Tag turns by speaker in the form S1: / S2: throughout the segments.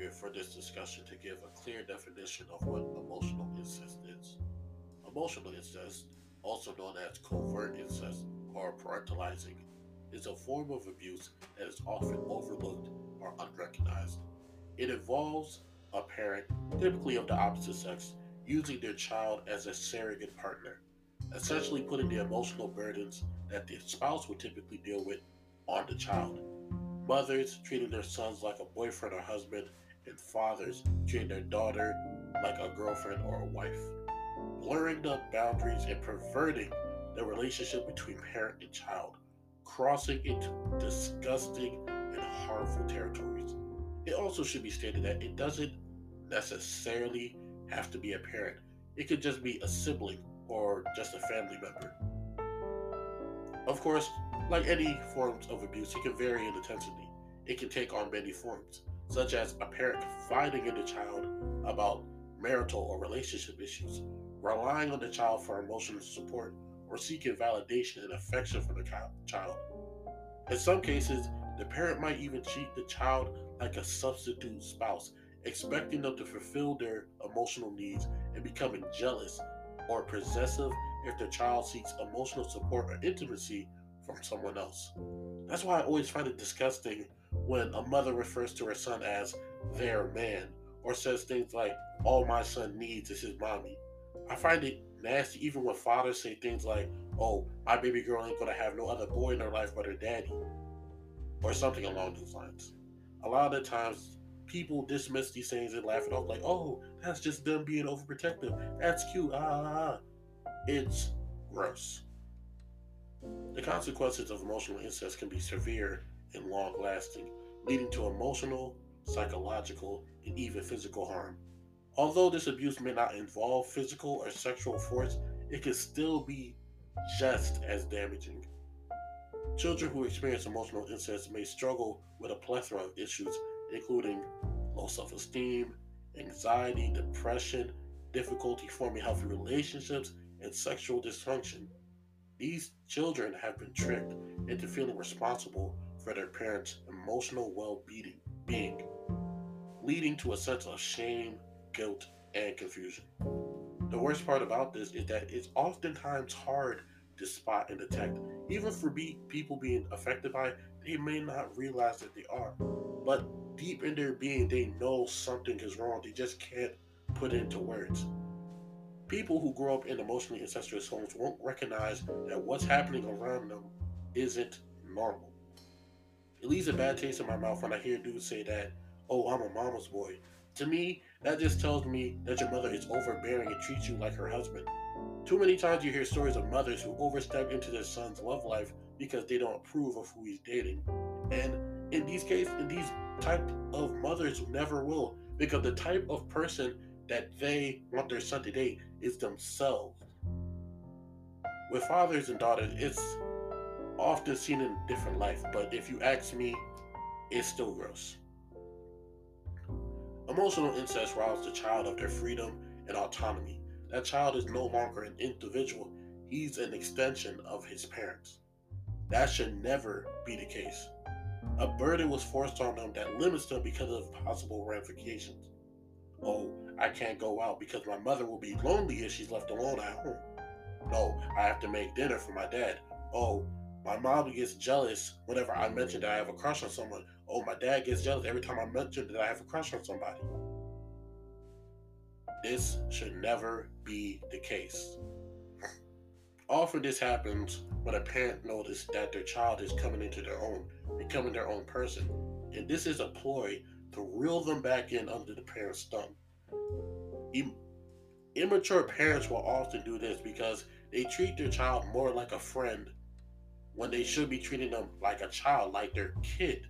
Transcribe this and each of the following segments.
S1: appropriate for this discussion to give a clear definition of what emotional incest is. Emotional incest, also known as covert incest or parentalizing, is a form of abuse that is often overlooked or unrecognized. It involves a parent, typically of the opposite sex, using their child as a surrogate partner, essentially putting the emotional burdens that the spouse would typically deal with on the child. Mothers treating their sons like a boyfriend or husband, and fathers treating their daughter like a girlfriend or a wife, blurring the boundaries and perverting the relationship between parent and child, crossing into disgusting and harmful territories. It also should be stated that it doesn't necessarily have to be a parent. It could just be a sibling or just a family member. Of course, like any forms of abuse, it can vary in intensity. It can take on many forms, such as a parent confiding in the child about marital or relationship issues, relying on the child for emotional support, or seeking validation and affection from the child. In some cases, the parent might even treat the child like a substitute spouse, expecting them to fulfill their emotional needs and becoming jealous or possessive if their child seeks emotional support or intimacy from someone else. That's why I always find it disgusting when a mother refers to her son as their man or says things like, all my son needs is his mommy. I find it nasty even when fathers say things like, oh, my baby girl ain't gonna have no other boy in her life but her daddy, or something along those lines. A lot of the times, people dismiss these things and laugh it off like, oh, that's just them being overprotective. That's cute. It's gross. The consequences of emotional incest can be severe and long lasting, leading to emotional, psychological, and even physical harm. Although this abuse may not involve physical or sexual force, it can still be just as damaging. Children who experience emotional incest may struggle with a plethora of issues, including low self esteem, anxiety, depression, difficulty forming healthy relationships, and sexual dysfunction. These children have been tricked into feeling responsible for their parents' emotional being, leading to a sense of shame, guilt, and confusion. The worst part about this is that it's oftentimes hard to spot and detect. Even for people being affected by it, they may not realize that they are. But deep in their being, they know something is wrong. They just can't put it into words. People who grow up in emotionally incestuous homes won't recognize that what's happening around them isn't normal. It leaves a bad taste in my mouth when I hear dudes say that, oh, I'm a mama's boy. To me, that just tells me that your mother is overbearing and treats you like her husband. Too many times you hear stories of mothers who overstep into their son's love life because they don't approve of who he's dating. And in these type of mothers never will, because the type of person that they want their son to date is themselves. With fathers and daughters, it's often seen in a different life, but if you ask me, it's still gross. Emotional incest robs the child of their freedom and autonomy. That child is no longer an individual, he's an extension of his parents. That should never be the case. A burden was forced on them that limits them because of possible ramifications. Oh, I can't go out because my mother will be lonely if she's left alone at home. No, I have to make dinner for my dad. Oh, my mom gets jealous whenever I mention that I have a crush on someone. Oh, my dad gets jealous every time I mention that I have a crush on somebody. This should never be the case. Often this happens when a parent notices that their child is coming into their own, becoming their own person. And this is a ploy to reel them back in under the parent's thumb. Im- Immature parents will often do this because they treat their child more like a friend when they should be treating them like a child, like their kid.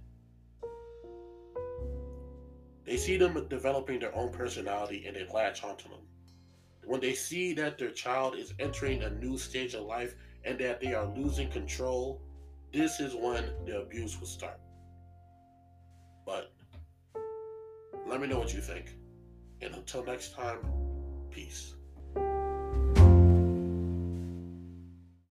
S1: They see them developing their own personality and they latch onto them. When they see that their child is entering a new stage of life and that they are losing control, this is when the abuse will start. But let me know what you think. And until next time, peace.